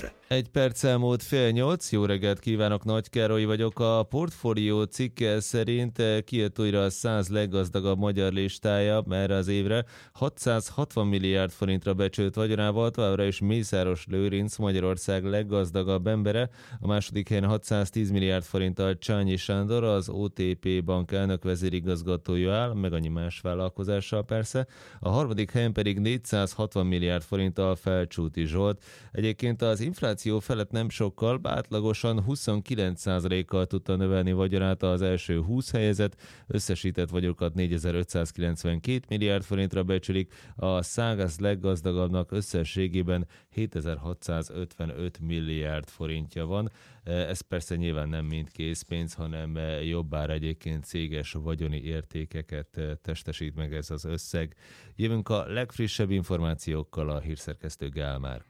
műsor. 1 perc elmúlt 7:30. Jó reggelt kívánok, Nagy Károly vagyok. A Portfólió cikke szerint kijött újra a 100 leggazdagabb magyar listája erre az évre. 660 milliárd forintra becsült vagyonával továbbra is Mészáros Lőrinc, Magyarország leggazdagabb embere. A második helyen 610 milliárd forinttal Csányi Sándor, az OTP Bank elnök vezérigazgatója áll, meg annyi más vállalkozással persze. A harmadik helyen pedig 460 milliárd forinttal Felcsúti Zsolt. Egyébként az infláció felett nem sokkal, átlagosan 29%-kal tudta növelni vagyonát az első 20 helyezett, összesített vagyokat 4592 milliárd forintra becsülik, a 100 leggazdagabbnak összességében 7655 milliárd forintja van. Ez persze nyilván nem mind készpénz, hanem jobbára egyébként céges vagyoni értékeket testesít meg ez az összeg. Jövünk a legfrissebb információkkal, a hírszerkesztő Gál Márk.